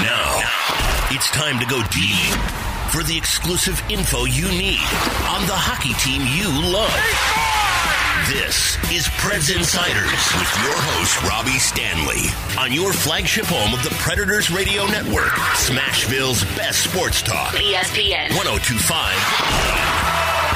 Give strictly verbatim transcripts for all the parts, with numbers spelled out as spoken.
Now, it's time to go deep for the exclusive info you need on the hockey team you love. This is Preds Insiders with your host, Robbie Stanley, on your flagship home of the Predators Radio Network, Smashville's best sports talk. E S P N one oh two point five.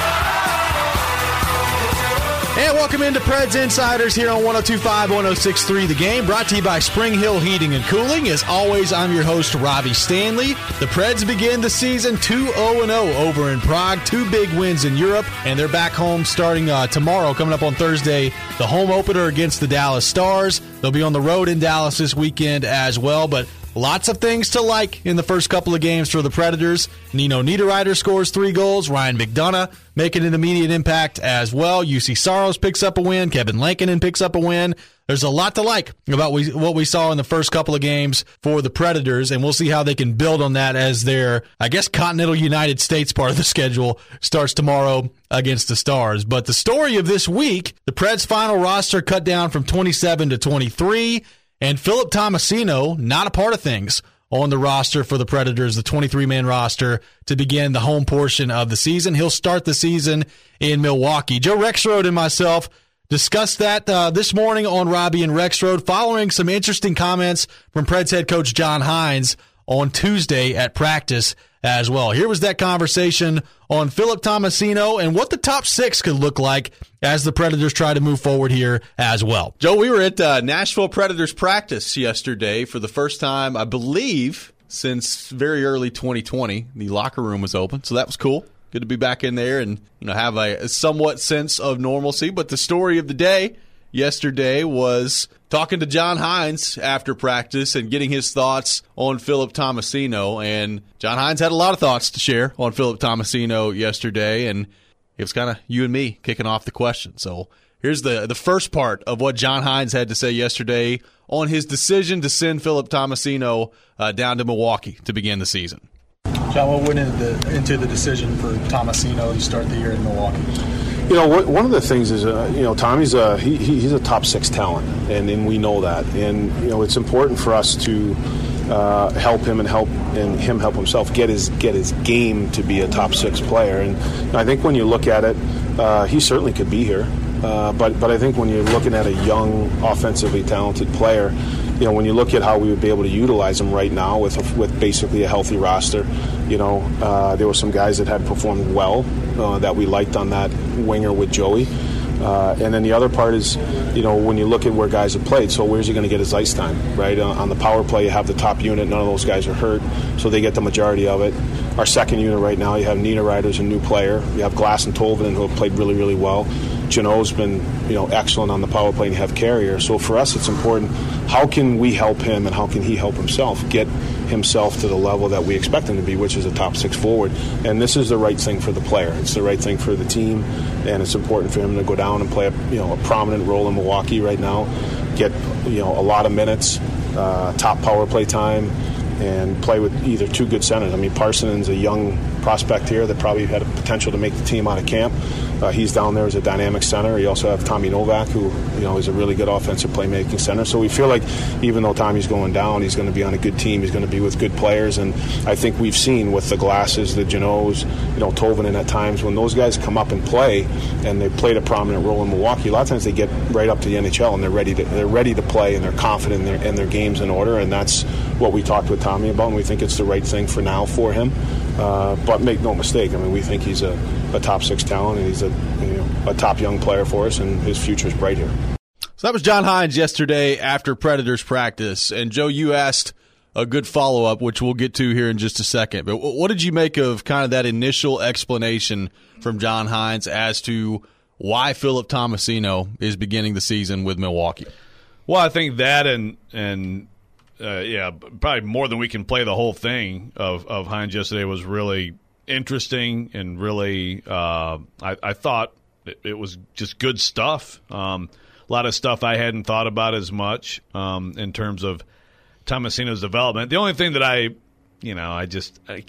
And welcome into Preds Insiders here on one oh two point five, one oh six point three The Game, brought to you by Spring Hill Heating and Cooling. As always, I'm your host, Robbie Stanley. The Preds begin the season two oh and oh over in Prague, two big wins in Europe, and they're back home starting uh, tomorrow, coming up on Thursday, the home opener against the Dallas Stars. They'll be on the road in Dallas this weekend as well, but lots of things to like in the first couple of games for the Predators. Nino Niederreiter scores three goals. Ryan McDonough making an immediate impact as well. U C Saros picks up a win. Kevin Lankinen picks up a win. There's a lot to like about we, what we saw in the first couple of games for the Predators, and we'll see how they can build on that as their, I guess, Continental United States part of the schedule starts tomorrow against the Stars. But the story of this week, the Preds' final roster cut down from twenty-seven to twenty-three, and Philip Tomasino, not a part of things on the roster for the Predators, the twenty-three man roster, to begin the home portion of the season. He'll start the season in Milwaukee. Joe Rexrode and myself discussed that uh, this morning on Robbie and Rexrode, following some interesting comments from Preds head coach John Hynes on Tuesday at practice as well. Here was that conversation on Philip Tomasino and what the top six could look like as the Predators try to move forward here as well. Joe, we were at uh, Nashville Predators practice yesterday for the first time, I believe, since very early twenty twenty. The locker room was open, so that was cool. Good to be back in there and, you know, have a, a somewhat sense of normalcy. But the story of the day yesterday was talking to John Hynes after practice and getting his thoughts on Philip Tomasino. And John Hynes had a lot of thoughts to share on Philip Tomasino yesterday, and it was kind of you and me kicking off the question. So here's the, the first part of what John Hynes had to say yesterday on his decision to send Philip Tomasino uh, down to Milwaukee to begin the season. John, what went into the, into the decision for Tomasino to start the year in Milwaukee? You know, what, one of the things is, uh, you know, Tommy's a he, he's a top six talent, and, and we know that. And you know, it's important for us to uh, help him and help and him help himself get his get his game to be a top six player. And I think when you look at it, uh, he certainly could be here. Uh, but but I think when you're looking at a young, offensively talented player, you know, when you look at how we would be able to utilize him right now with a, with basically a healthy roster, you know, uh, there were some guys that had performed well uh, that we liked on that winger with Joey. Uh, and then the other part is, you know, when you look at where guys have played, so where's he going to get his ice time, right? Uh, on the power play, you have the top unit. None of those guys are hurt, so they get the majority of it. Our second unit right now, you have Niederreiter's a new player. You have Glass and Tolvanen, who have played really, really well. Janot's been, you know, excellent on the power play, and you have Carrier. So for us, it's important. How can we help him, and how can he help himself get himself to the level that we expect him to be, which is a top six forward? And this is the right thing for the player. It's the right thing for the team, and it's important for him to go down and play a, you know, a prominent role in Milwaukee right now, get, you know, a lot of minutes, uh, top power play time, and play with either two good centers. I mean, Parsonen's a young prospect here that probably had a potential to make the team out of camp. Uh, he's down there as a dynamic center. You also have Tommy Novak, who, you know, is a really good offensive playmaking center. So we feel like even though Tommy's going down, he's going to be on a good team. He's going to be with good players. And I think we've seen with the Glasses, the Janots, you know, Tolvanen at times, when those guys come up and play, and they've played a prominent role in Milwaukee, a lot of times they get right up to the N H L and they're ready to they're ready to play, and they're confident in their, in their games in order. And that's what we talked with Tommy about, and we think it's the right thing for now for him. Uh, but make no mistake, I mean, we think he's a, a top six talent, and he's a, you know, a top young player for us, and his future is bright here. So that was John Hynes yesterday after Predators practice. And Joe, you asked a good follow-up, which we'll get to here in just a second. But what did you make of kind of that initial explanation from John Hynes as to why Philip Tomasino is beginning the season with Milwaukee? Well, I think that and and uh, yeah, probably more than we can play the whole thing of, of Hynes yesterday was really interesting and really uh, I, I thought it, it was just good stuff. Um, a lot of stuff I hadn't thought about as much um, in terms of Tomasino's development. The only thing that I, you know, I just I,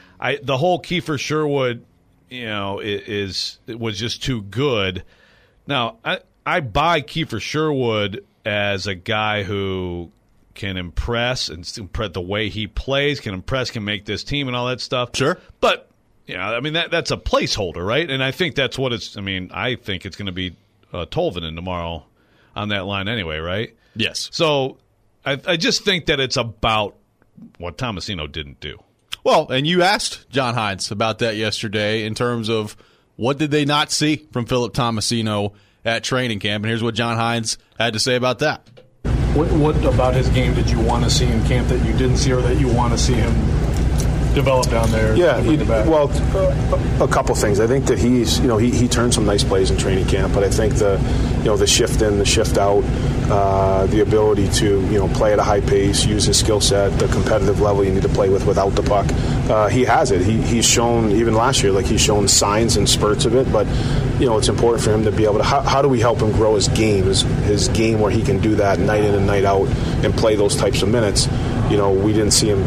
I the whole Kiefer Sherwood, you know, is it was just too good. Now I I buy Kiefer Sherwood as a guy who can impress and impress the way he plays, can impress, can make this team and all that stuff. Sure. But, yeah, I mean, that that's a placeholder, right? And I think that's what it's – I mean, I think it's going to be uh, Tolvanen tomorrow on that line anyway, right? Yes. So I, I just think that it's about what Tomasino didn't do. Well, and you asked John Hines about that yesterday in terms of what did they not see from Philip Tomasino at training camp, and here's what John Hines had to say about that. What, what about his game did you want to see in camp that you didn't see, or that you want to see him develop down there? Yeah, he, the back? well, a, a couple things. I think that he's, you know, he, he turned some nice plays in training camp, but I think the, you know, the shift in, the shift out, uh, the ability to, you know, play at a high pace, use his skill set, the competitive level you need to play with without the puck, uh, he has it. He, he's shown, even last year, like he's shown signs and spurts of it, but, you know, it's important for him to be able to, how, how do we help him grow his game, his, his game where he can do that night in and night out and play those types of minutes. You know, we didn't see him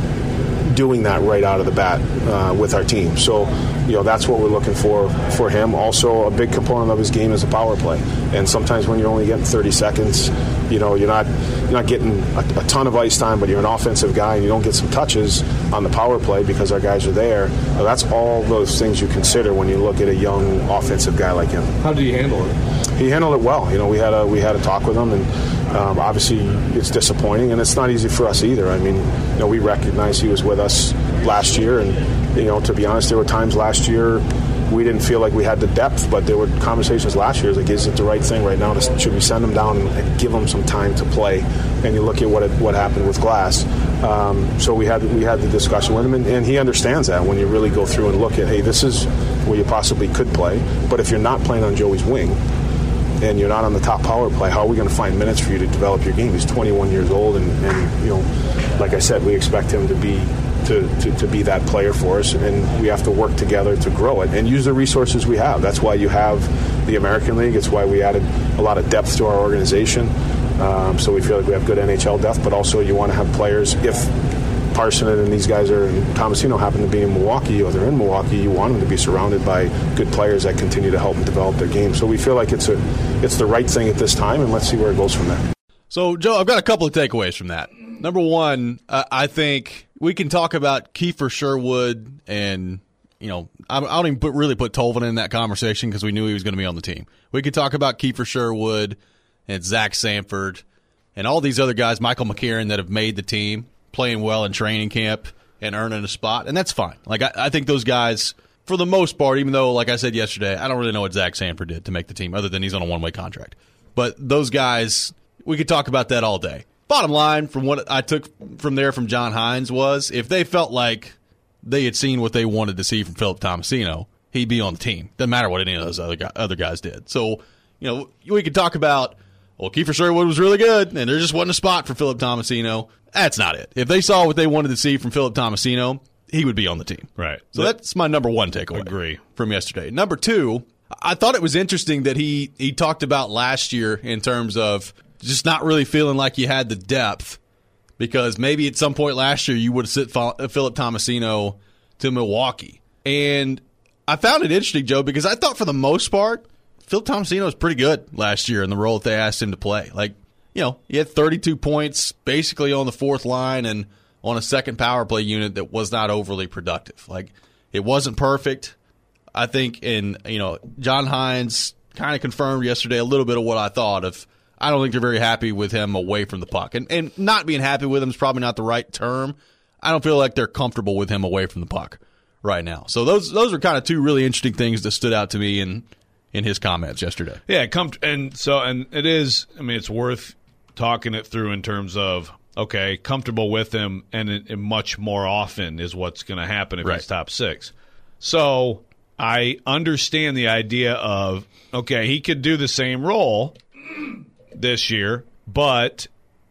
doing that right out of the bat uh, with our team. So, you know, that's what we're looking for for him. Also, a big component of his game is a power play. And sometimes when you're only getting thirty seconds, you know, you're not you're not getting a, a ton of ice time, but you're an offensive guy and you don't get some touches on the power play because our guys are there. So that's all those things you consider when you look at a young offensive guy like him. How did he handle it? He handled it well. You know, we had a we had a talk with him, and um, obviously it's disappointing, and it's not easy for us either. I mean, you know, we recognize he was with us last year, and you know, to be honest, there were times last year we didn't feel like we had the depth, but there were conversations last year like, is it the right thing right now? To, should we send him down and give him some time to play? And you look at what it, what happened with Glass. Um, so we had we had the discussion with him, and, and he understands that when you really go through and look at, hey, this is where you possibly could play, but if you're not playing on Joey's wing and you're not on the top power play, how are we going to find minutes for you to develop your game? He's twenty-one years old, and, and you know, like I said, we expect him to be to, to, to be that player for us, and we have to work together to grow it and use the resources we have. That's why you have the American League. It's why we added a lot of depth to our organization. Um, so we feel like we have good N H L depth, but also you want to have players, if Parsonen and these guys are, and Tomasino happen to be in Milwaukee, or they're in Milwaukee, you want them to be surrounded by good players that continue to help them develop their game. So we feel like it's a it's the right thing at this time, and let's see where it goes from there. So, Joe, I've got a couple of takeaways from that. Number one, uh, I think we can talk about Kiefer Sherwood, and you know, I, I don't even put, really put Tolvanen in that conversation because we knew he was going to be on the team. We could talk about Kiefer Sherwood and Zach Sanford and all these other guys, Michael McCarron, that have made the team, playing well in training camp and earning a spot, and that's fine. Like I, I think those guys, for the most part, even though, like I said yesterday, I don't really know what Zach Sanford did to make the team, other than he's on a one-way contract. But those guys, we could talk about that all day. Bottom line, from what I took from there from John Hines was, if they felt like they had seen what they wanted to see from Philip Tomasino, he'd be on the team. Doesn't matter what any of those other guys, other guys did. So, you know, we could talk about, well, Kiefer Sherwood was really good, and there just wasn't a spot for Philip Tomasino. That's not it. If they saw what they wanted to see from Philip Tomasino, he would be on the team. Right. So that, that's my number one takeaway. Agree. From yesterday. Number two, I thought it was interesting that he, he talked about last year in terms of just not really feeling like you had the depth, because maybe at some point last year you would have sent Philip Tomasino to Milwaukee. And I found it interesting, Joe, because I thought for the most part, Philip Tomasino was pretty good last year in the role that they asked him to play. Like, you know, he had thirty-two points basically on the fourth line and on a second power play unit that was not overly productive. Like, it wasn't perfect. I think, and, you know, John Hines kind of confirmed yesterday a little bit of what I thought of. I don't think they're very happy with him away from the puck. And, and not being happy with him is probably not the right term. I don't feel like they're comfortable with him away from the puck right now. So those those are kind of two really interesting things that stood out to me in, in his comments yesterday. Yeah, com- and so and it is, I mean, it's worth talking it through in terms of, okay, comfortable with him, and, it, and much more often is what's going to happen if right. he's top six. So I understand the idea of, okay, he could do the same role this year, but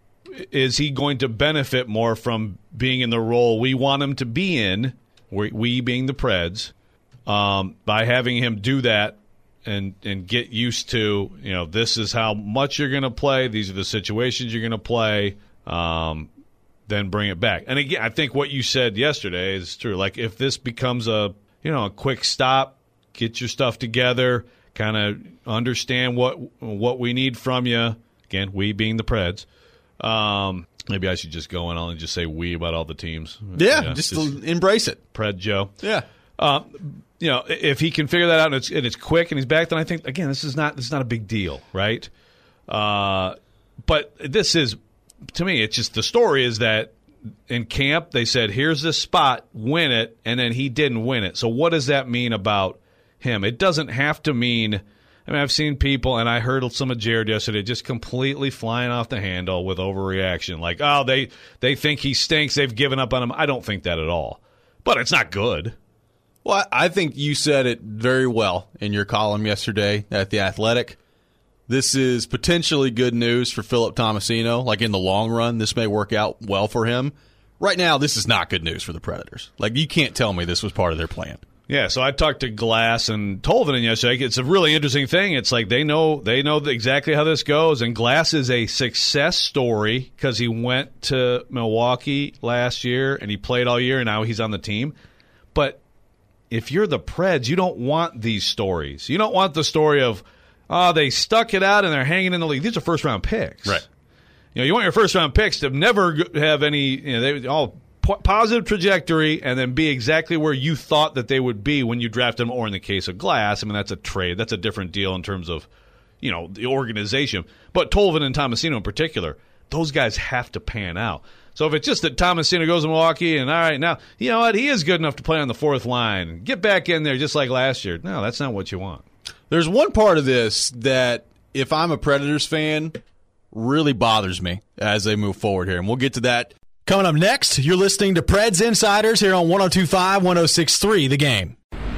is he going to benefit more from being in the role we want him to be in, we, we being the Preds, um, by having him do that and and get used to, you know, this is how much you're going to play, these are the situations you're going to play, um, then bring it back. And again, I think what you said yesterday is true. Like, if this becomes a, you know, a quick stop, get your stuff together, kind of understand what what we need from you. Again, we being the Preds. Um, Maybe I should just go in and just say we about all the teams. Yeah, yeah just, just embrace it. Pred Joe. Yeah. Uh, you know, if he can figure that out and it's, and it's quick and he's back, then I think, again, this is not this is not a big deal, right? Uh, but this is, to me, it's just the story is that in camp they said, here's this spot, win it, and then he didn't win it. So what does that mean about him? It doesn't have to mean – I mean, I've seen people, and I heard some of Jared yesterday, just completely flying off the handle with overreaction. Like, oh, they, they think he stinks. They've given up on him. I don't think that at all. But it's not good. Well, I think you said it very well in your column yesterday at The Athletic. This is potentially good news for Philip Tomasino. Like, in the long run, this may work out well for him. Right now, this is not good news for the Predators. Like, you can't tell me this was part of their plan. Yeah, so I talked to Glass and Tolvanen yesterday. It's a really interesting thing. It's like they know they know exactly how this goes, and Glass is a success story because he went to Milwaukee last year and he played all year, and now he's on the team. But if you're the Preds, you don't want these stories. You don't want the story of, oh, they stuck it out and they're hanging in the league. These are first-round picks. Right. You know, you want your first-round picks to never have any, you know, they all positive trajectory and then be exactly where you thought that they would be when you drafted them, or in the case of Glass, I mean, that's a trade. That's a different deal in terms of, you know, the organization. But Tolvanen and Tomasino in particular, those guys have to pan out. So if it's just that Tomasino goes to Milwaukee and, all right, now, you know what, he is good enough to play on the fourth line. Get back in there just like last year. No, that's not what you want. There's one part of this that, if I'm a Predators fan, really bothers me as they move forward here. And we'll get to that. Coming up next, you're listening to Preds Insiders here on one oh two point five, one oh six point three The Game.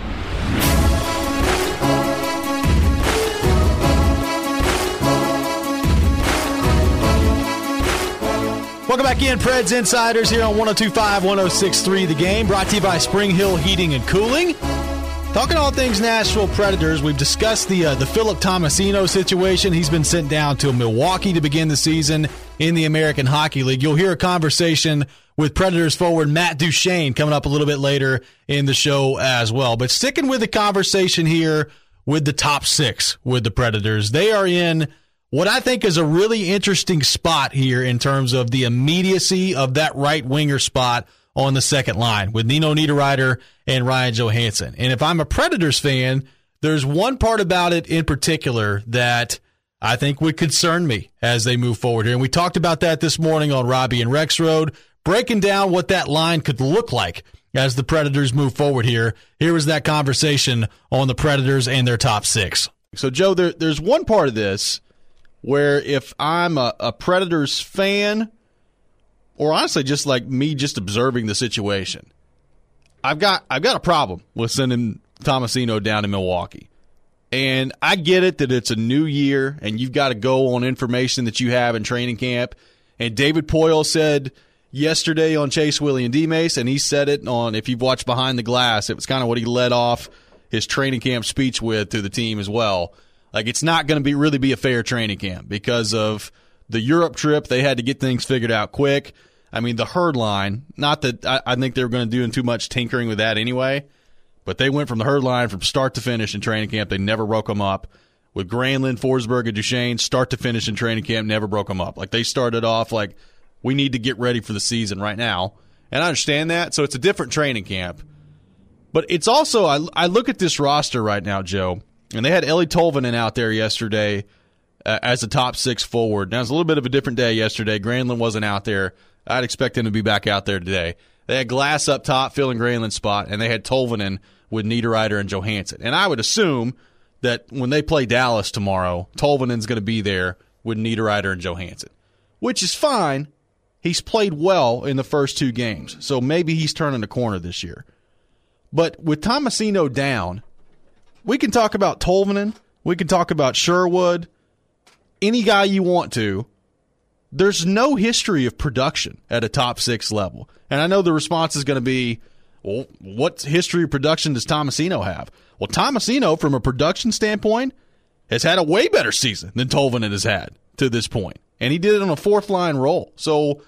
Welcome back in, Preds Insiders here on one oh two point five, one oh six point three The Game, brought to you by Spring Hill Heating and Cooling. Talking all things Nashville Predators, we've discussed the uh, the Philip Tomasino situation. He's been sent down to Milwaukee to begin the season in the American Hockey League. You'll hear a conversation with Predators forward Matt Duchene coming up a little bit later in the show as well. But sticking with the conversation here with the top six with the Predators, they are in what I think is a really interesting spot here in terms of the immediacy of that right winger spot on the second line with Nino Niederreiter and Ryan Johansson. And if I'm a Predators fan, there's one part about it in particular that I think would concern me as they move forward here. And we talked about that this morning on Robbie and Rex Road, breaking down what that line could look like as the Predators move forward here. Here was that conversation on the Predators and their top six. So, Joe, there, there's one part of this where if I'm a, a Predators fan, or honestly just like me just observing the situation, I've got I've got a problem with sending Tomasino down to Milwaukee. And I get it that it's a new year and you've got to go on information that you have in training camp. And David Poile said yesterday on Chase, Willie, and D-Mace, and he said it on, if you've watched Behind the Glass, it was kind of what he led off his training camp speech with to the team as well. Like, it's not going to be really be a fair training camp because of the Europe trip. They had to get things figured out quick. I mean, the herd line, not that I, I think they were going to do too much tinkering with that anyway, but they went from the herd line from start to finish in training camp. They never broke them up. With Granlund, Forsberg, and Duchene, start to finish in training camp, never broke them up. Like, they started off like, we need to get ready for the season right now. And I understand that. So it's a different training camp. But it's also, I, I look at this roster right now, Joe, and they had Eeli Tolvanen out there yesterday uh, as a top six forward. Now, it's a little bit of a different day yesterday. Granlund wasn't out there. I'd expect him to be back out there today. They had Glass up top filling Granlund's spot, and they had Tolvanen with Niederreiter and Johansson. And I would assume that when they play Dallas tomorrow, Tolvanen's going to be there with Niederreiter and Johansson, which is fine. He's played well in the first two games, so maybe he's turning the corner this year. But with Tomasino down, we can talk about Tolvanen, we can talk about Sherwood, any guy you want to. There's no history of production at a top six level. And I know the response is going to be, well, what history of production does Tomasino have? Well, Tomasino, from a production standpoint, has had a way better season than Tolvanen has had to this point. And he did it on a fourth-line role. So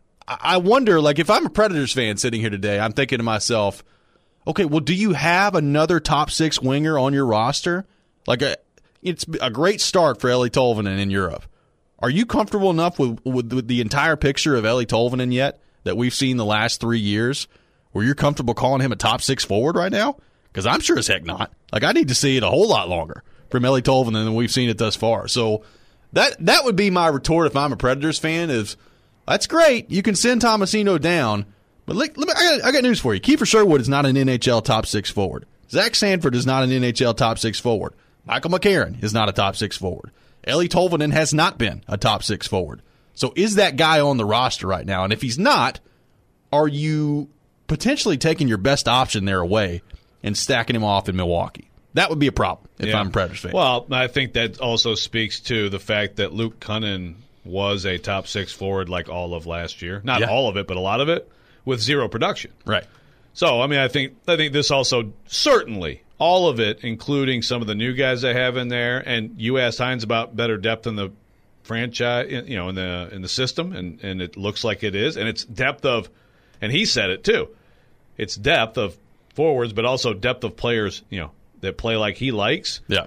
I wonder, like, if I'm a Predators fan sitting here today, I'm thinking to myself, okay, well, do you have another top six winger on your roster? Like, a, it's a great start for Eeli Tolvanen in Europe. Are you comfortable enough with, with, with the entire picture of Eeli Tolvanen yet that we've seen the last three years where you're comfortable calling him a top six forward right now? Because I'm sure as heck not. Like, I need to see it a whole lot longer from Eeli Tolvanen than we've seen it thus far. So that that would be my retort if I'm a Predators fan is, that's great. You can send Tomasino down. But let, let me, I, got, I got news for you. Kiefer Sherwood is not an N H L top six forward. Zach Sanford is not an N H L top six forward. Michael McCarron is not a top six forward. Eeli Tolvanen has not been a top six forward. So is that guy on the roster right now? And if he's not, are you potentially taking your best option there away and stacking him off in Milwaukee? That would be a problem if yeah. I'm a Predators fan. Well, I think that also speaks to the fact that Luke Kunin was a top six forward like all of last year. Not yeah. all of it, but a lot of it with zero production. Right. So, I mean, I think I think this also certainly all of it, including some of the new guys they have in there. And you asked Hines about better depth in the franchise, you know, in the in the system, and, and it looks like it is. And it's depth of, and he said it too, it's depth of forwards, but also depth of players, you know, that play like he likes. Yeah.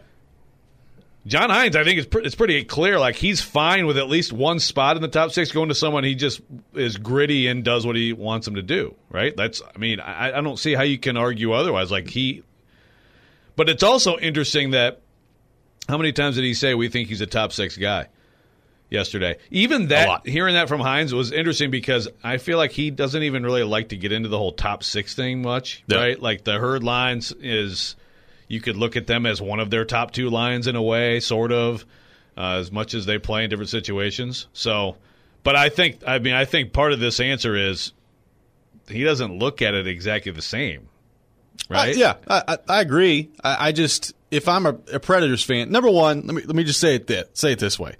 John Hines, I think it's, pre- it's pretty clear. Like, he's fine with at least one spot in the top six going to someone he just is gritty and does what he wants him to do, right? That's, I mean, I, I don't see how you can argue otherwise. Like, he, but it's also interesting that how many times did he say we think he's a top six guy yesterday? Even that, hearing that from Hines was interesting because I feel like he doesn't even really like to get into the whole top six thing much, yeah. right? Like, the Herd lines is, you could look at them as one of their top two lines in a way, sort of, uh, as much as they play in different situations. So, but I think, I mean, I think part of this answer is he doesn't look at it exactly the same, right? Uh, yeah, I, I agree. I, I just, if I'm a, a Predators fan, number one, let me let me just say it this, say it this way.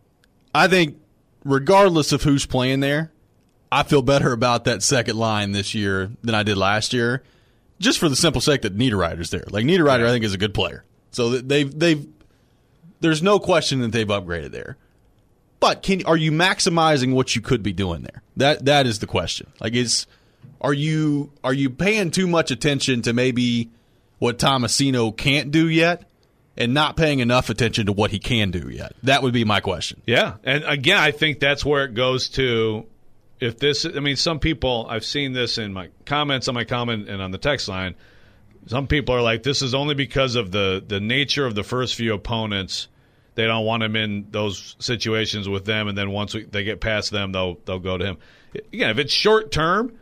I think, regardless of who's playing there, I feel better about that second line this year than I did last year. Just for the simple sake that Niederreiter's there. Like, Niederreiter, I think, is a good player. So they've they've there's no question that they've upgraded there. But can are you maximizing what you could be doing there? That that is the question. Like, is are you are you paying too much attention to maybe what Tomasino can't do yet, and not paying enough attention to what he can do yet? That would be my question. Yeah, and again, I think that's where it goes to. If this, I mean, some people, I've seen this in my comments on my comment and on the text line. Some people are like, this is only because of the, the nature of the first few opponents. They don't want him in those situations with them, and then once we, they get past them, they'll they'll go to him. Again, if it's short term,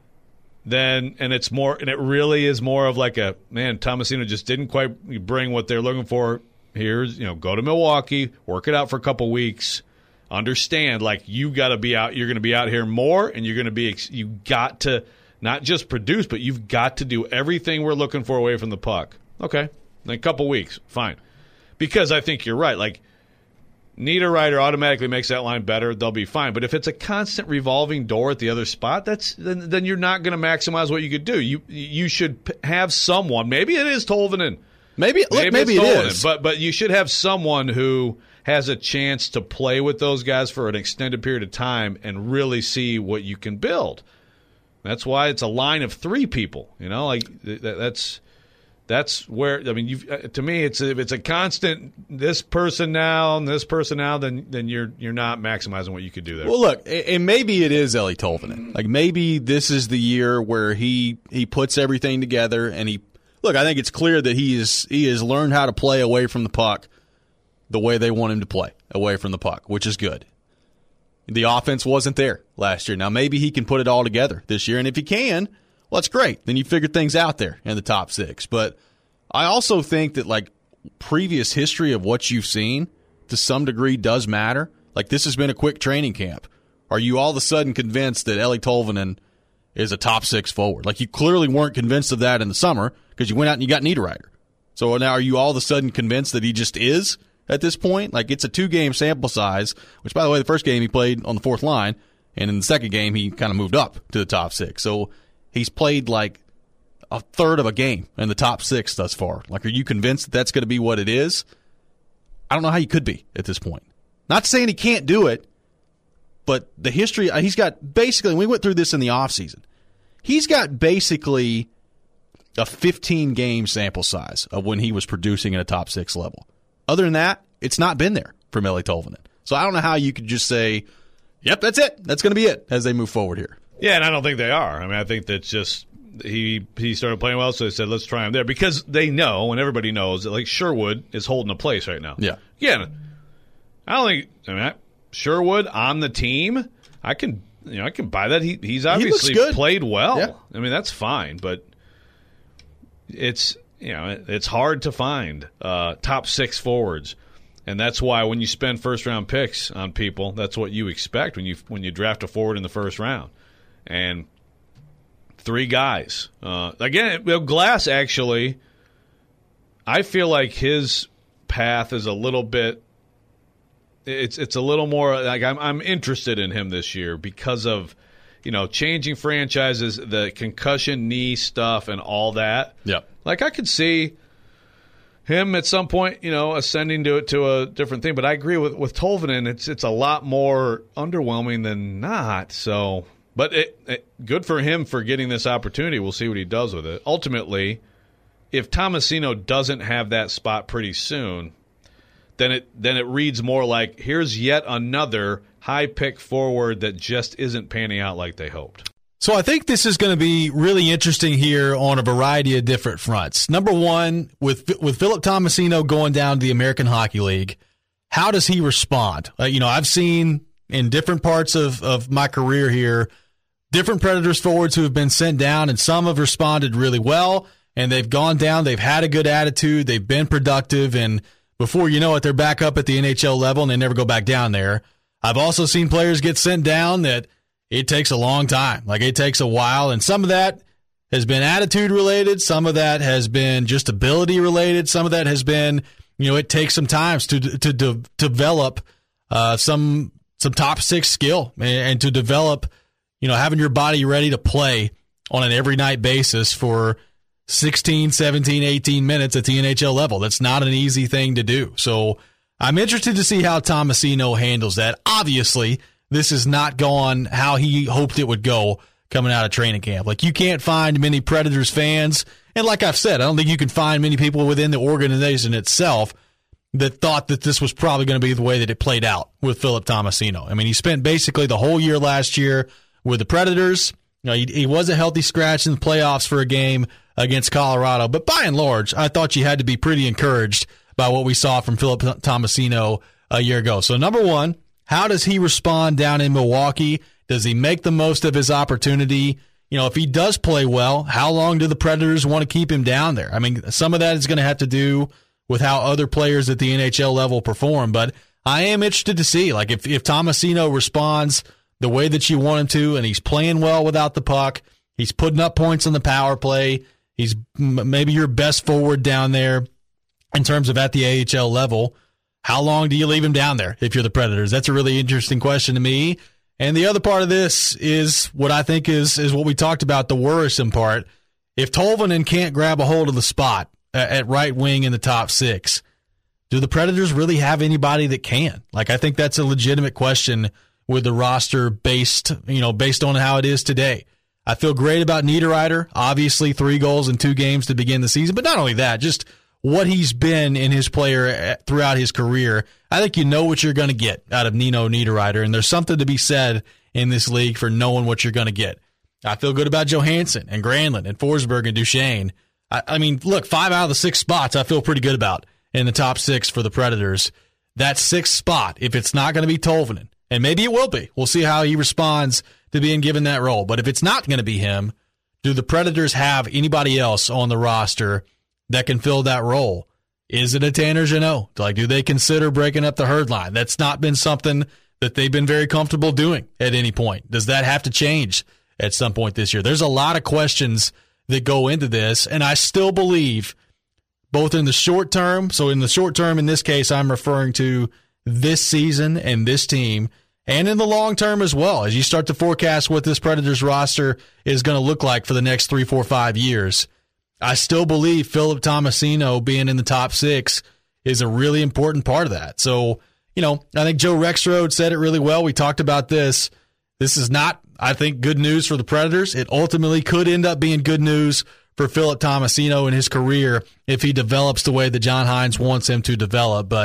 then and it's more, and it really is more of like a man. Tomasino just didn't quite bring what they're looking for. Here's, you know, go to Milwaukee, work it out for a couple weeks. Understand, like, you got to be out. You're going to be out here more, and you're going to be. You got to not just produce, but you've got to do everything we're looking for away from the puck. Okay, in a couple weeks, fine. Because I think you're right. Like, Niederreiter automatically makes that line better. They'll be fine. But if it's a constant revolving door at the other spot, that's then, then you're not going to maximize what you could do. You you should have someone. Maybe it is Tolvanen. Maybe maybe, look, maybe it's it Tolvanen, is. But but you should have someone who has a chance to play with those guys for an extended period of time and really see what you can build. That's why it's a line of three people. You know, like that's that's where I mean, you've, to me, it's a, if it's a constant this person now and this person now, then then you're you're not maximizing what you could do there. Well, look, and maybe it is Eeli Tolvanen. Like, maybe this is the year where he he puts everything together and he look. I think it's clear that he is he has learned how to play away from the puck the way they want him to play away from the puck, which is good. The offense wasn't there last year. Now, maybe he can put it all together this year, and if he can, well, that's great. Then you figured things out there in the top six. But I also think that, like, previous history of what you've seen to some degree does matter. Like, this has been a quick training camp. Are you all of a sudden convinced that Eeli Tolvanen is a top six forward? Like, you clearly weren't convinced of that in the summer because you went out and you got Niederreiter. So now are you all of a sudden convinced that he just is at this point? Like, it's a two-game sample size, which, by the way, the first game he played on the fourth line, and in the second game he kind of moved up to the top six. So he's played like a third of a game in the top six thus far. Like, are you convinced that that's going to be what it is? I don't know how you could be at this point. Not saying he can't do it, but the history, he's got basically, we went through this in the offseason, he's got basically a fifteen-game sample size of when he was producing at a top six level. Other than that, it's not been there from Eeli Tolvanen. So I don't know how you could just say, yep, that's it. That's going to be it as they move forward here. Yeah, and I don't think they are. I mean, I think that's just he he started playing well, so they said, let's try him there. Because they know, and everybody knows, that like Sherwood is holding a place right now. Yeah. Yeah. I don't think – I mean, I, Sherwood on the team, I can you know I can buy that. He He's obviously he played well. Yeah. I mean, that's fine, but it's – you know, it's hard to find uh, top six forwards. And that's why when you spend first-round picks on people, that's what you expect when you when you draft a forward in the first round. And three guys. Uh, again, Glass actually, I feel like his path is a little bit it's it's a little more like I'm I'm interested in him this year because of, you know, changing franchises, the concussion knee stuff and all that. Yeah. Like I could see him at some point, you know, ascending to it to a different thing. But I agree with with Tolvanen. It's it's a lot more underwhelming than not. So, but it, it, good for him for getting this opportunity. We'll see what he does with it. Ultimately, if Tomasino doesn't have that spot pretty soon, then it then it reads more like here's yet another high pick forward that just isn't panning out like they hoped. So I think this is going to be really interesting here on a variety of different fronts. Number one, with with Philip Tomasino going down to the American Hockey League, how does he respond? Uh, you know, I've seen in different parts of, of my career here, different Predators forwards who have been sent down, and some have responded really well, and they've gone down, they've had a good attitude, they've been productive, and before you know it, they're back up at the N H L level, and they never go back down there. I've also seen players get sent down that it takes a long time. Like, it takes a while, and some of that has been attitude related. Some of that has been just ability related. Some of that has been, you know, it takes some time to to, to develop uh, some some top six skill and, and to develop, you know, having your body ready to play on an every night basis for sixteen, seventeen, eighteen minutes at the N H L level. That's not an easy thing to do. So I'm interested to see how Tomasino handles that. Obviously, this has not gone how he hoped it would go coming out of training camp. Like, you can't find many Predators fans, and like I've said, I don't think you can find many people within the organization itself that thought that this was probably going to be the way that it played out with Philip Tomasino. I mean, he spent basically the whole year last year with the Predators. You know, he, he was a healthy scratch in the playoffs for a game against Colorado, but by and large, I thought you had to be pretty encouraged by what we saw from Philip Tomasino a year ago. So, number one, how does he respond down in Milwaukee? Does he make the most of his opportunity? You know, if he does play well, how long do the Predators want to keep him down there? I mean, some of that is going to have to do with how other players at the N H L level perform, but I am interested to see, like, if, if Tomasino responds the way that you want him to, and he's playing well without the puck, he's putting up points on the power play, he's maybe your best forward down there in terms of at the A H L level, how long do you leave him down there if you're the Predators? That's a really interesting question to me. And the other part of this is what I think is is what we talked about, the worrisome part. If Tolvanen can't grab a hold of the spot at right wing in the top six, do the Predators really have anybody that can? Like, I think that's a legitimate question with the roster based, you know, based on how it is today. I feel great about Niederreiter. Obviously, three goals in two games to begin the season. But not only that, just what he's been in his player throughout his career. I think you know what you're going to get out of Nino Niederreiter, and there's something to be said in this league for knowing what you're going to get. I feel good about Johansson and Granlund and Forsberg and Duchesne. I, I mean, look, five out of the six spots I feel pretty good about in the top six for the Predators. That sixth spot, if it's not going to be Tolvanen, and maybe it will be. We'll see how he responds to being given that role. But if it's not going to be him, do the Predators have anybody else on the roster that can fill that role? Is it a Tanner Jeannot? Like, do they consider breaking up the herd line? That's not been something that they've been very comfortable doing at any point. Does that have to change at some point this year? There's a lot of questions that go into this, and I still believe both in the short term, so in the short term, in this case, I'm referring to this season and this team, and in the long term as well, as you start to forecast what this Predators roster is going to look like for the next three, four, five years. I still believe Philip Tomasino being in the top six is a really important part of that. So, you know, I think Joe Rexrode said it really well. We talked about this. This is not, I think, good news for the Predators. It ultimately could end up being good news for Philip Tomasino in his career if he develops the way that John Hines wants him to develop. But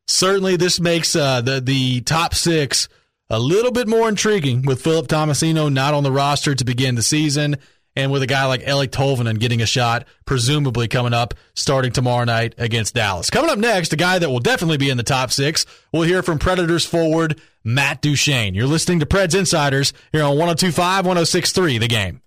certainly this makes uh, the, the top six a little bit more intriguing with Philip Tomasino not on the roster to begin the season, and with a guy like Eeli Tolvanen getting a shot, presumably coming up starting tomorrow night against Dallas. Coming up next, a guy that will definitely be in the top six. We'll hear from Predators forward Matt Duchene. You're listening to Preds Insiders here on one oh two point five, one oh six point three The Game.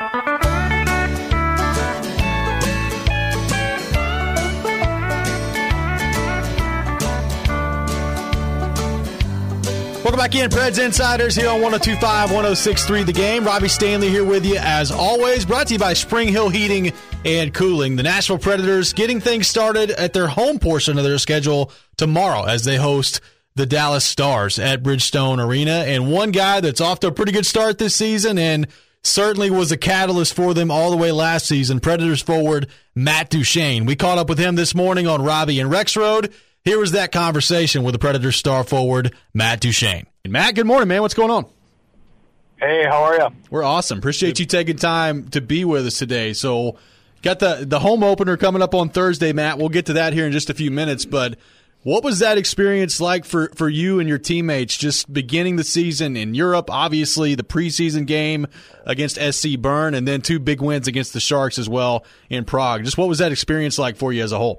Welcome back in, Preds Insiders here on one oh two point five, one oh six point three The Game. Robbie Stanley here with you as always, brought to you by Spring Hill Heating and Cooling. The Nashville Predators getting things started at their home portion of their schedule tomorrow as they host the Dallas Stars at Bridgestone Arena. And one guy that's off to a pretty good start this season and certainly was a catalyst for them all the way last season, Predators forward Matt Duchene. We caught up with him this morning on Robbie and Rexroad. Here was that conversation with the Predators star forward, Matt Duchene. And Matt, good morning, man. What's going on? Hey, how are you? We're awesome. Appreciate you taking time to be with us today. So, got the, the home opener coming up on Thursday, Matt. We'll get to that here in just a few minutes. But what was that experience like for, for you and your teammates just beginning the season in Europe? Obviously, the preseason game against S C Bern, and then two big wins against the Sharks as well in Prague. Just what was that experience like for you as a whole?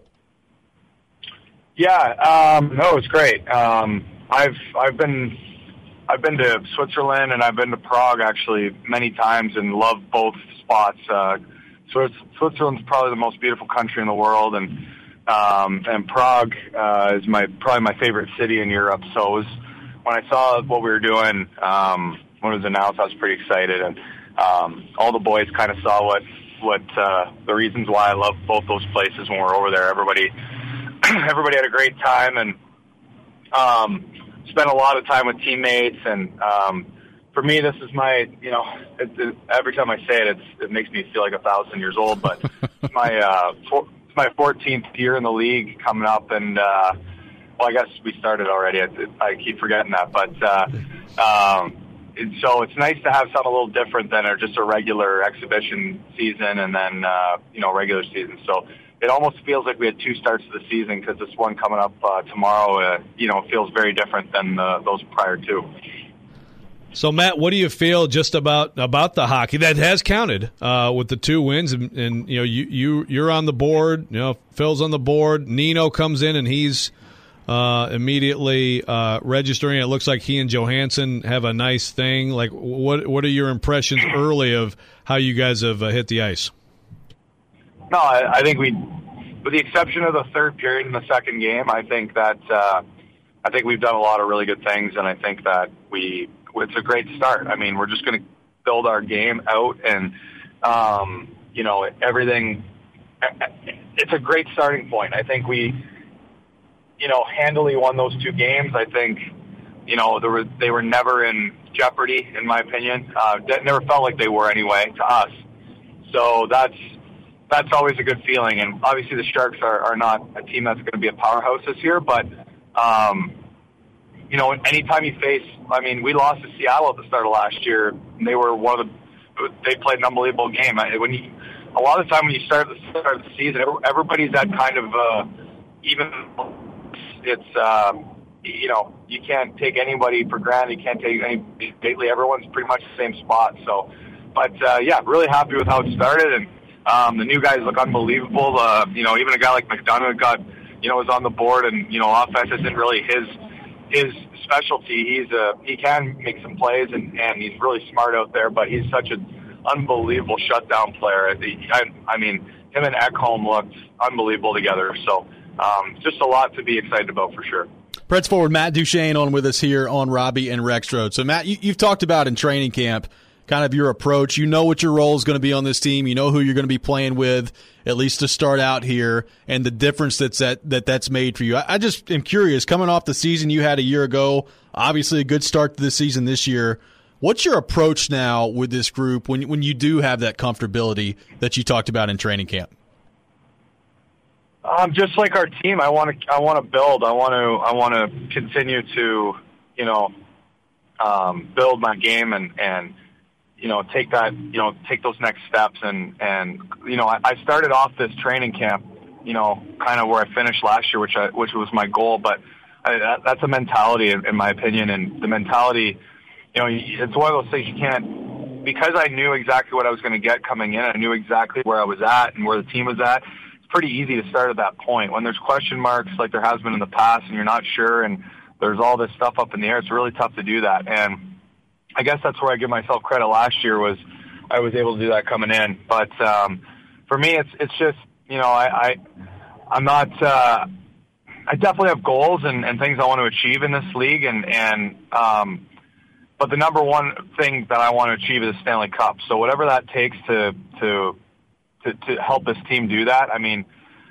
Yeah, um, no, it's great. Um, I've I've been I've been to Switzerland and I've been to Prague actually many times and love both spots. Uh, Switzerland's probably the most beautiful country in the world, and um, and Prague uh, is my probably my favorite city in Europe. So it was, when I saw what we were doing um, when it was announced, I was pretty excited, and um, all the boys kind of saw what what uh, the reasons why I love both those places when we're over there. Everybody. Everybody had a great time and um, spent a lot of time with teammates. And um, for me, this is my, you know, it, it, every time I say it, it's, it makes me feel like a thousand years old. But it's my uh, for, it's my fourteenth year in the league coming up, and uh, well, I guess we started already. I, I keep forgetting that, but uh, um, and so it's nice to have something a little different than a, just a regular exhibition season, and then uh, you know regular season. So. It almost feels like we had two starts to the season because this one coming up uh, tomorrow, uh, you know, feels very different than uh, those prior two. So, Matt, what do you feel just about about the hockey that has counted uh, with the two wins? And, and you know, you you you're on the board. You know, Phil's on the board. Nino comes in and he's uh, immediately uh, registering. It looks like he and Johansson have a nice thing. Like, what what are your impressions early of how you guys have uh, hit the ice? No, I, I think we, with the exception of the third period in the second game, I think that uh, I think we've done a lot of really good things, and I think that we it's a great start. I mean, we're just going to build our game out, and um, you know everything. It's a great starting point. I think we, you know, handily won those two games. I think, you know, there were they were never in jeopardy, in my opinion. Uh, that never felt like they were anyway to us. So that's. That's always a good feeling, and obviously the Sharks are, are not a team that's going to be a powerhouse this year, but, um, you know, anytime you face, I mean, we lost to Seattle at the start of last year, and they were one of the, they played an unbelievable game. When you, a lot of the time when you start at the start of the season, everybody's at kind of, uh, even, it's, uh, you know, you can't take anybody for granted, you can't take anybody lately, everyone's pretty much the same spot, so, but, uh, yeah, really happy with how it started, and, Um, the new guys look unbelievable. Uh, you know, even a guy like McDonough got, you know, was on the board, and you know, offense isn't really his his specialty. He's a he can make some plays, and, and he's really smart out there. But he's such an unbelievable shutdown player. I, I mean, him and Ekholm looked unbelievable together. So, um, just a lot to be excited about for sure. Preds forward Matt Duchene on with us here on Robbie and Rexroad. So, Matt, you, you've talked about in training camp kind of your approach. You know what your role is going to be on this team. You know who you're going to be playing with, at least to start out here, and the difference that's that, that that's made for you. I, I just am curious, coming off the season you had a year ago, obviously a good start to the season this year, what's your approach now with this group when when you do have that comfortability that you talked about in training camp? Um, just like our team, I want to I want to build. I want to I want to continue to, you know, um, build my game and and. you know, take that, you know, take those next steps. And, and you know, I, I started off this training camp, you know, kind of where I finished last year, which I, which was my goal. But I, that, that's a mentality, in, in my opinion, and the mentality, you know, it's one of those things you can't, because I knew exactly what I was going to get coming in, I knew exactly where I was at and where the team was at. It's pretty easy to start at that point. When there's question marks like there has been in the past and you're not sure and there's all this stuff up in the air, it's really tough to do that. And I guess that's where I give myself credit last year, was I was able to do that coming in. But um, for me, it's it's just, you know, I, I I'm not. Uh, I definitely have goals and, and things I want to achieve in this league, and and um, but the number one thing that I want to achieve is the Stanley Cup. So whatever that takes to to to, to help this team do that, I mean,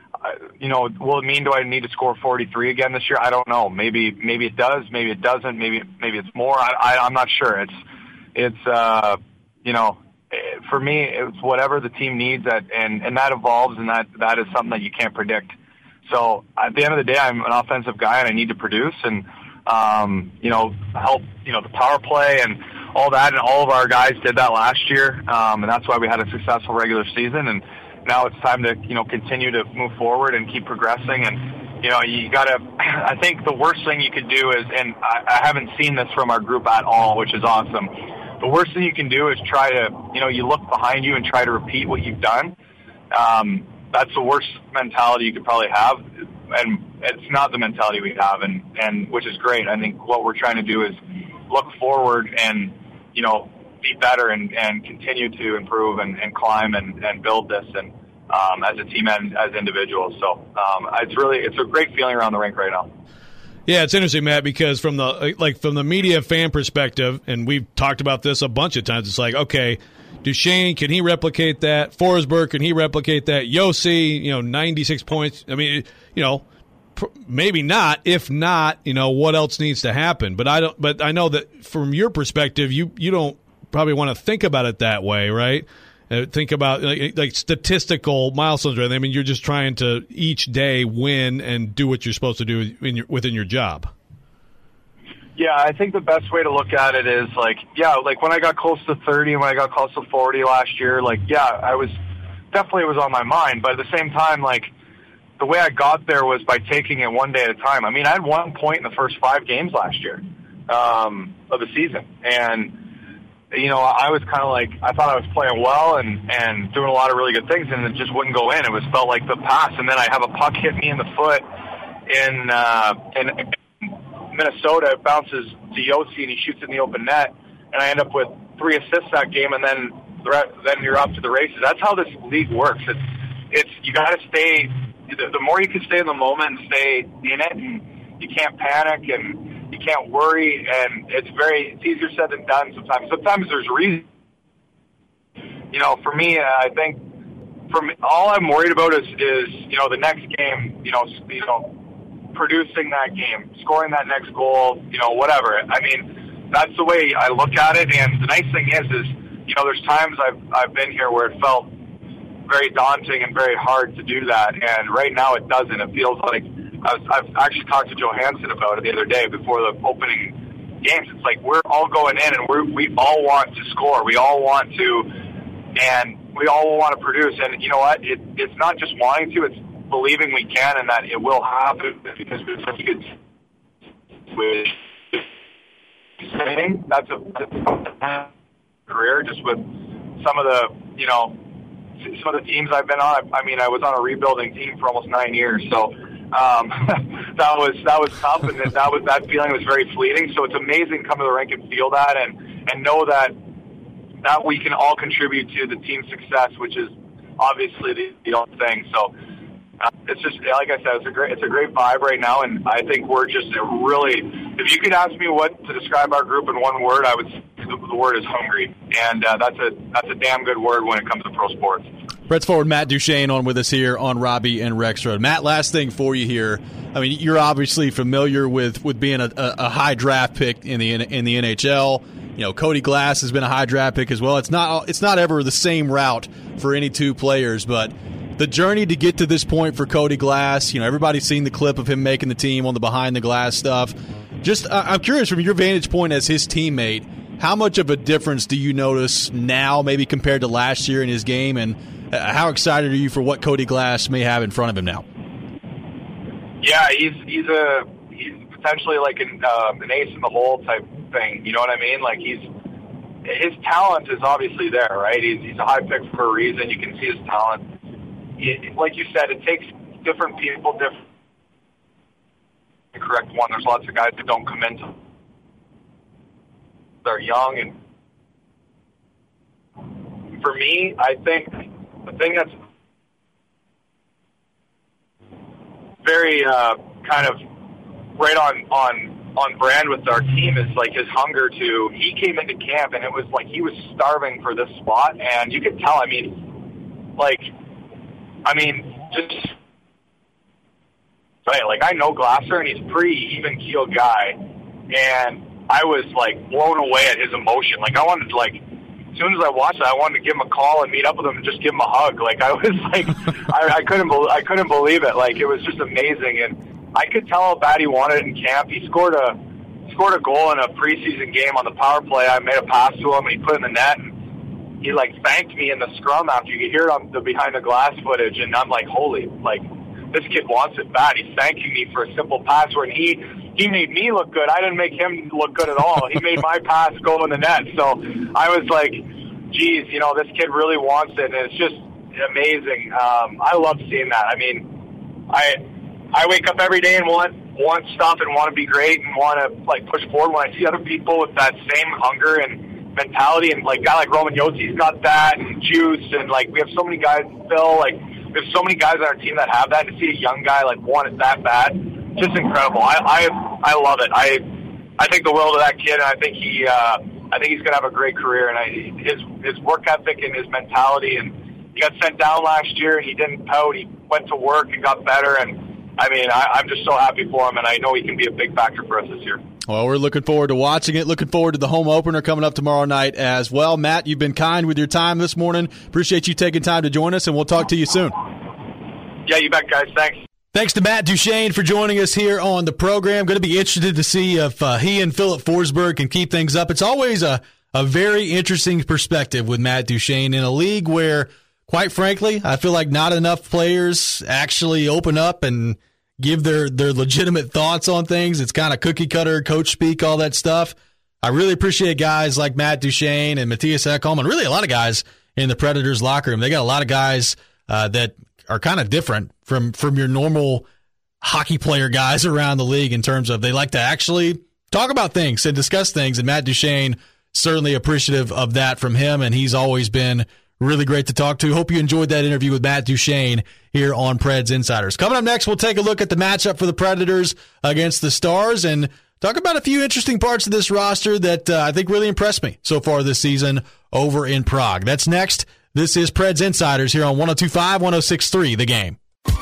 you know, will it mean do I need to score forty-three again this year? I don't know. Maybe maybe it does. Maybe it doesn't. Maybe maybe it's more. I, I I'm not sure. It's it's uh, you know. For me, it's whatever the team needs, that, and, and that evolves, and that, that is something that you can't predict. So at the end of the day, I'm an offensive guy, and I need to produce and, um, you know, help, you know, the power play and all that, and all of our guys did that last year, um, and that's why we had a successful regular season, and now it's time to, you know, continue to move forward and keep progressing, and, you know, you gotta, I think the worst thing you could do is, and I, I haven't seen this from our group at all, which is awesome, the worst thing you can do is try to, you know, you look behind you and try to repeat what you've done. Um, that's the worst mentality you could probably have, and it's not the mentality we have, and, and which is great. I think what we're trying to do is look forward and, you know, be better and, and continue to improve and, and climb and, and build this, and um, as a team and as individuals. So um, it's really, it's a great feeling around the rink right now. Yeah, it's interesting, Matt, because from the like from the media fan perspective, and we've talked about this a bunch of times, it's like, okay, Duchene, can he replicate that? Forsberg, can he replicate that? Yossi, you know, ninety-six points. I mean, you know, pr- maybe not. If not, you know, what else needs to happen? But I don't. But I know that from your perspective, you you don't probably want to think about it that way, right? Uh, think about like, like statistical milestones, right? I mean, you're just trying to each day win and do what you're supposed to do in your, within your job. Yeah, I think the best way to look at it is like, yeah, like when I got close to thirty and when I got close to forty last year, like, yeah, I was definitely was on my mind. But at the same time, like, the way I got there was by taking it one day at a time. I mean, I had one point in the first five games last year um, of the season, and you know, I was kind of like, I thought I was playing well and, and doing a lot of really good things, and it just wouldn't go in. It was felt like the pass, and then I have a puck hit me in the foot in uh, in Minnesota. It bounces to Yossi, and he shoots in the open net, and I end up with three assists that game, and then then you're up to the races. That's how this league works. It's, it's you got to stay, the, the more you can stay in the moment and stay in it, and you can't panic, and you can't worry, and it's very, it's easier said than done sometimes. Sometimes there's reason. You know, for me, uh, I think, for me, all I'm worried about is, is, you know, the next game, you know, you know, producing that game, scoring that next goal, you know, whatever. I mean, that's the way I look at it, and the nice thing is, is, you know, there's times I've, I've been here where it felt very daunting and very hard to do that, and right now it doesn't. It feels like, I was, I've actually talked to Johansson about it the other day before the opening games. It's like we're all going in and we're, we all want to score. We all want to, and we all want to produce. And you know what? It, it's not just wanting to, it's believing we can and that it will happen because we're such a good with saying that's a, that's a career just with some of the, you know, some of the teams I've been on. I mean, I was on a rebuilding team for almost nine years, so Um, that was that was tough, and that was that feeling was very fleeting. So it's amazing to come to the rink and feel that, and and know that that we can all contribute to the team's success, which is obviously the, the only thing. So uh, it's just like I said, it's a great it's a great vibe right now, and I think we're just really. If you could ask me what to describe our group in one word, I would say the, the word is hungry, and uh, that's a that's a damn good word when it comes to pro sports. Preds forward Matt Duchene on with us here on Robbie and Rex Road. Matt, last thing for you here. I mean, you're obviously familiar with, with being a, a, a high draft pick in the in the N H L. You know, Cody Glass has been a high draft pick as well. It's not it's not ever the same route for any two players, but the journey to get to this point for Cody Glass. You know, everybody's seen the clip of him making the team on the behind the glass stuff. Just, uh, I'm curious from your vantage point as his teammate, how much of a difference do you notice now, maybe compared to last year in his game, and how excited are you for what Cody Glass may have in front of him now? Yeah, he's he's a he's potentially like an, uh, an ace in the hole type thing. You know what I mean? Like he's his talent is obviously there, right? He's, he's a high pick for a reason. You can see his talent. He, like you said, it takes different people, different the correct one. There's lots of guys that don't come into. They're young, and for me, I think the thing that's very uh, kind of right on on on brand with our team is like his hunger to. He came into camp and it was like he was starving for this spot, and you could tell. I mean, like, I mean, just right. Like I know Glasser, and he's a pretty even keeled guy, and I was like blown away at his emotion. Like I wanted to like. As soon as I watched it, I wanted to give him a call and meet up with him and just give him a hug. Like I was like, I, I couldn't, be, I couldn't believe it. Like it was just amazing, and I could tell how bad he wanted it in camp. He scored a scored a goal in a preseason game on the power play. I made a pass to him, and he put it in the net. And he like thanked me in the scrum after. You could hear it on the behind the glass footage, and I'm like, holy, like this kid wants it bad. He's thanking me for a simple pass where he he made me look good. I didn't make him look good at all. He made my pass go in the net. So I was like, geez, you know, this kid really wants it, and it's just amazing. Um, I love seeing that. I mean, I I wake up every day and want want stuff and want to be great and want to like push forward. When I see other people with that same hunger and mentality, and like a guy like Roman Jossi's got that, and Juice, and like we have so many guys, Phil, like we have so many guys on our team that have that. To see a young guy like want it that bad, just incredible. I I, I love it. I I think the world of that kid, and I think he. Uh, I think he's going to have a great career, and I, his his work ethic and his mentality. And he got sent down last year, and he didn't pout. He went to work and got better. And I mean, I, I'm just so happy for him, and I know he can be a big factor for us this year. Well, we're looking forward to watching it. Looking forward to the home opener coming up tomorrow night as well. Matt, you've been kind with your time this morning. Appreciate you taking time to join us, and we'll talk to you soon. Yeah, you bet, guys. Thanks. Thanks to Matt Duchene for joining us here on the program. Going to be interested to see if uh, he and Philip Forsberg can keep things up. It's always a, a very interesting perspective with Matt Duchene in a league where, quite frankly, I feel like not enough players actually open up and give their, their legitimate thoughts on things. It's kind of cookie cutter, coach speak, all that stuff. I really appreciate guys like Matt Duchene and Matthias Ekholm, and really a lot of guys in the Predators locker room. They got a lot of guys uh, that are kind of different from, from your normal hockey player guys around the league in terms of they like to actually talk about things and discuss things. And Matt Duchene, certainly appreciative of that from him. And he's always been really great to talk to. Hope you enjoyed that interview with Matt Duchene here on Preds Insiders. Coming up next, we'll take a look at the matchup for the Predators against the Stars and talk about a few interesting parts of this roster that uh, I think really impressed me so far this season over in Prague. That's next. This is Preds Insiders here on one oh two point five, one oh six point three The Game.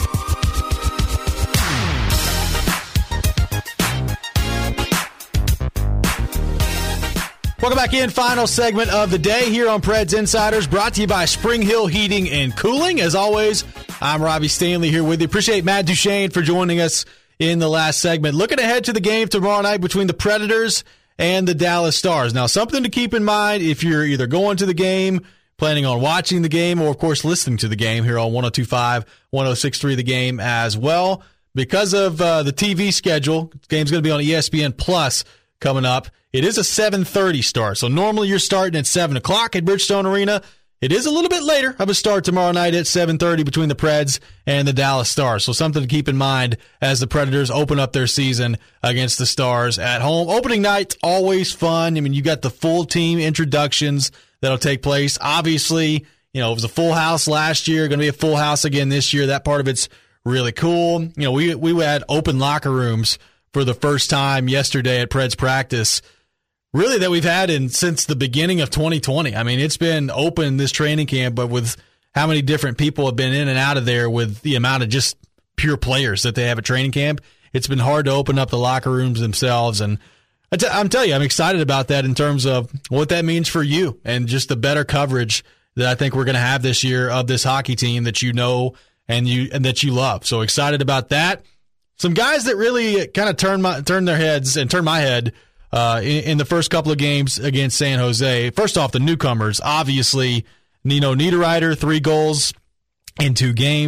Welcome back in. Final segment of the day here on Preds Insiders, brought to you by Spring Hill Heating and Cooling. As always, I'm Robbie Stanley here with you. Appreciate Matt Duchene for joining us in the last segment. Looking ahead to the game tomorrow night between the Predators and the Dallas Stars. Now, something to keep in mind if you're either going to the game, planning on watching the game, or, of course, listening to the game here on one oh two point five, one oh six point three The Game as well. Because of uh, the T V schedule, the game's going to be on E S P N Plus coming up. It is a seven thirty start, so normally you're starting at seven o'clock at Bridgestone Arena. It is a little bit later of a start tomorrow night at seven thirty between the Preds and the Dallas Stars. So something to keep in mind as the Predators open up their season against the Stars at home. Opening night's always fun. I mean, you got the full team introductions that'll take place. Obviously, you know, it was a full house last year, going to be a full house again this year. That part of it's really cool. You know, we we had open locker rooms for the first time yesterday at Preds practice, really that we've had in since the beginning of twenty twenty. I mean, it's been open this training camp, but with how many different people have been in and out of there with the amount of just pure players that they have at training camp, it's been hard to open up the locker rooms themselves. And I t- I'm telling you, I'm excited about that in terms of what that means for you and just the better coverage that I think we're going to have this year of this hockey team that you know and you and that you love. So excited about that. Some guys that really kind of turned my turned their heads and turned my head uh, in, in the first couple of games against San Jose. First off, the newcomers, obviously Nino Niederreiter, three goals in two games.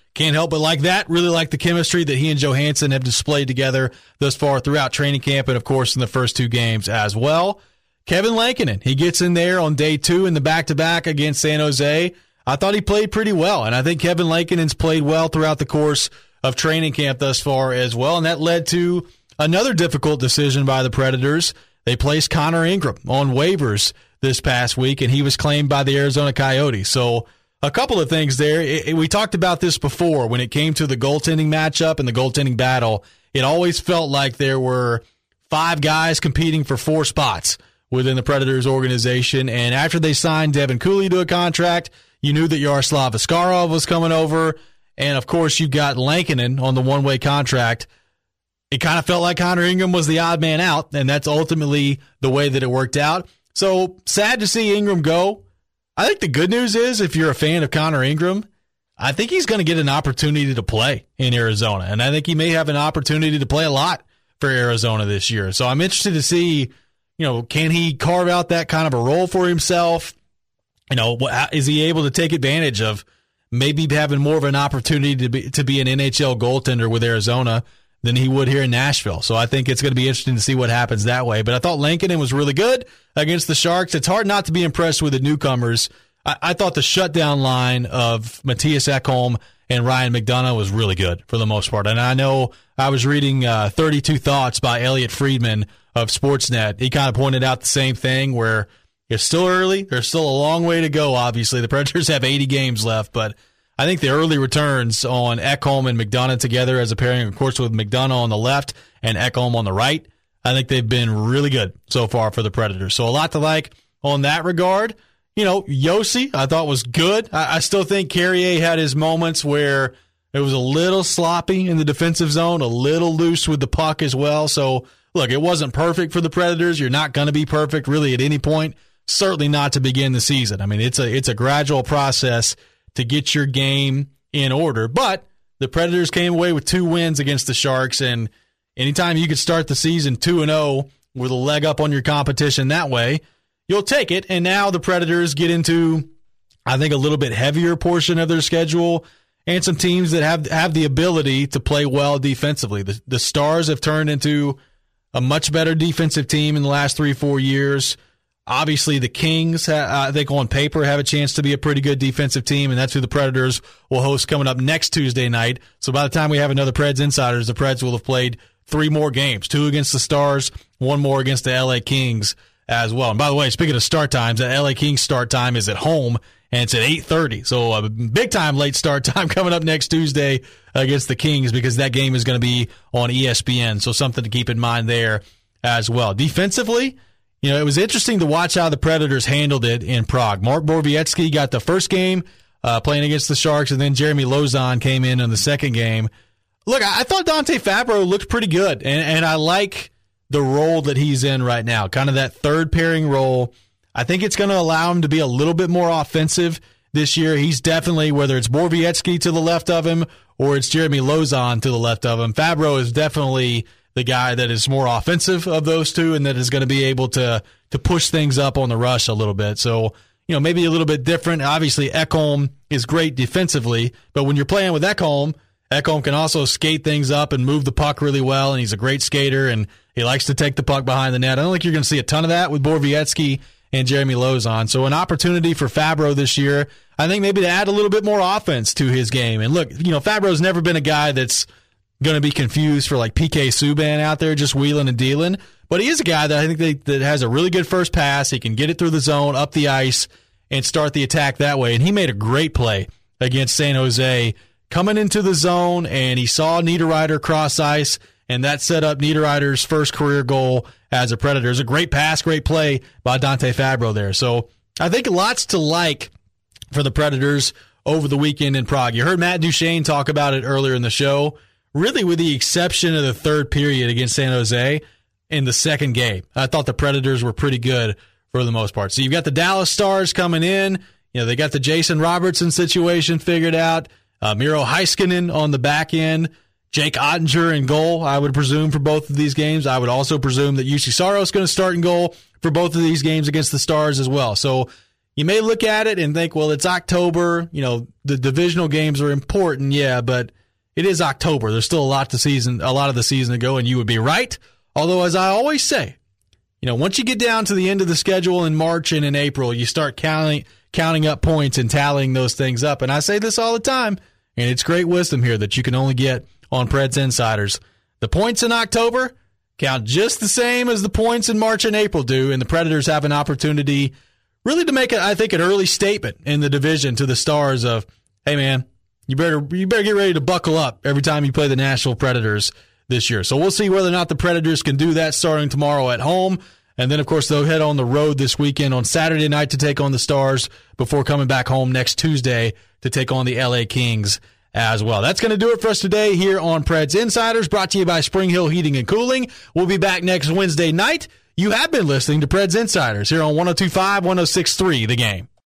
can't help but like that. Really like the chemistry that he and Johansson have displayed together thus far throughout training camp and, of course, in the first two games as well. Kevin Lankinen, he gets in there on day two in the back-to-back against San Jose. I thought he played pretty well, and I think Kevin Lankinen's played well throughout the course of training camp thus far as well, and that led to another difficult decision by the Predators. They placed Connor Ingram on waivers this past week, and he was claimed by the Arizona Coyotes. So a couple of things there. It, it, we talked about this before when it came to the goaltending matchup and the goaltending battle. It always felt like there were five guys competing for four spots within the Predators organization, and after they signed Devin Cooley to a contract, you knew that Yaroslav Askarov was coming over, and of course you got Lankinen on the one-way contract. It kind of felt like Connor Ingram was the odd man out, and that's ultimately the way that it worked out. So sad to see Ingram go. I think the good news is if you're a fan of Connor Ingram, I think he's going to get an opportunity to play in Arizona, and I think he may have an opportunity to play a lot for Arizona this year. So I'm interested to see, you know, can he carve out that kind of a role for himself? You know, is he able to take advantage of maybe having more of an opportunity to be to be an N H L goaltender with Arizona than he would here in Nashville? So I think it's going to be interesting to see what happens that way. But I thought Lankinen was really good against the Sharks. It's hard not to be impressed with the newcomers. I, I thought the shutdown line of Matthias Ekholm and Ryan McDonough was really good for the most part. And I know I was reading uh, thirty-two Thoughts by Elliot Friedman of Sportsnet. He kind of pointed out the same thing where it's still early. There's still a long way to go, obviously. The Predators have eighty games left, but I think the early returns on Ekholm and McDonough together as a pairing, of course, with McDonough on the left and Ekholm on the right, I think they've been really good so far for the Predators. So a lot to like on that regard. You know, Yossi, I thought was good. I, I still think Carrier had his moments where it was a little sloppy in the defensive zone, a little loose with the puck as well. So, look, it wasn't perfect for the Predators. You're not going to be perfect really at any point. Certainly not to begin the season. I mean, it's a it's a gradual process to get your game in order. But the Predators came away with two wins against the Sharks, and anytime you could start the season two and oh with a leg up on your competition that way, you'll take it. And now the Predators get into, I think, a little bit heavier portion of their schedule and some teams that have have the ability to play well defensively. The, the Stars have turned into a much better defensive team in the last three, four years. Obviously, the Kings, I think on paper, have a chance to be a pretty good defensive team, and that's who the Predators will host coming up next Tuesday night. So by the time we have another Preds Insiders, the Preds will have played three more games, two against the Stars, one more against the L A Kings as well. And by the way, speaking of start times, the L A Kings start time is at home, and it's at eight thirty. So a big-time late start time coming up next Tuesday against the Kings because that game is going to be on E S P N. So something to keep in mind there as well. Defensively, you know, it was interesting to watch how the Predators handled it in Prague. Mark Borowiecki got the first game uh, playing against the Sharks, and then Jeremy Lauzon came in in the second game. Look, I thought Dante Fabro looked pretty good, and, and I like the role that he's in right now, kind of that third pairing role. I think it's going to allow him to be a little bit more offensive this year. He's definitely, whether it's Borowiecki to the left of him or it's Jeremy Lauzon to the left of him, Fabro is definitely the guy that is more offensive of those two and that is going to be able to to push things up on the rush a little bit. So, you know, maybe a little bit different. Obviously, Ekholm is great defensively, but when you're playing with Ekholm, Ekholm can also skate things up and move the puck really well, and he's a great skater, and he likes to take the puck behind the net. I don't think you're going to see a ton of that with Borowiecki and Jeremy Lauzon. So an opportunity for Fabro this year, I think maybe to add a little bit more offense to his game. And look, you know, Fabro's never been a guy that's going to be confused for like P K Subban out there just wheeling and dealing. But he is a guy that I think they, that has a really good first pass. He can get it through the zone, up the ice, and start the attack that way. And he made a great play against San Jose coming into the zone, and he saw Niederreiter cross ice, and that set up Niederreiter's first career goal as a Predator. It was a great pass, great play by Dante Fabro there. So I think lots to like for the Predators over the weekend in Prague. You heard Matt Duchene talk about it earlier in the show. Really, with the exception of the third period against San Jose in the second game, I thought the Predators were pretty good for the most part. So you've got the Dallas Stars coming in. You know, they got the Jason Robertson situation figured out. Uh, Miro Heiskanen on the back end. Jake Ottinger in goal, I would presume, for both of these games. I would also presume that U C Saros is going to start in goal for both of these games against the Stars as well. So you may look at it and think, well, it's October. You know, the divisional games are important, yeah, but it is October. There's still a lot to season, a lot of the season to go, and you would be right. Although, as I always say, you know, once you get down to the end of the schedule in March and in April, you start counting counting up points and tallying those things up. And I say this all the time, and it's great wisdom here that you can only get on Preds Insiders. The points in October count just the same as the points in March and April do, and the Predators have an opportunity really to make, a, I think, an early statement in the division to the Stars of, hey, man, you better you better get ready to buckle up every time you play the Nashville Predators this year. So we'll see whether or not the Predators can do that starting tomorrow at home. And then, of course, they'll head on the road this weekend on Saturday night to take on the Stars before coming back home next Tuesday to take on the L A Kings as well. That's going to do it for us today here on Preds Insiders, brought to you by Spring Hill Heating and Cooling. We'll be back next Wednesday night. You have been listening to Preds Insiders here on one oh two point five, one oh six point three The Game.